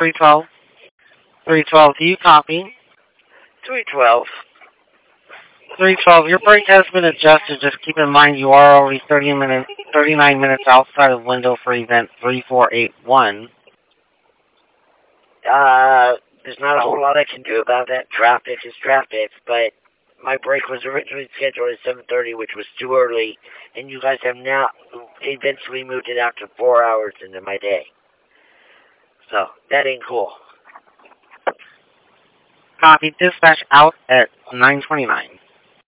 312. 312, do you copy? 312. 312, your break has been adjusted. Just keep in mind you are already 39 minutes outside of window for event 3481. There's not a whole lot I can do about that. Traffic is traffic, but my break was originally scheduled at 7:30, which was too early, and you guys have now eventually moved it out to 4 hours into my day. So, that ain't cool. Copy, dispatch out at 9:29.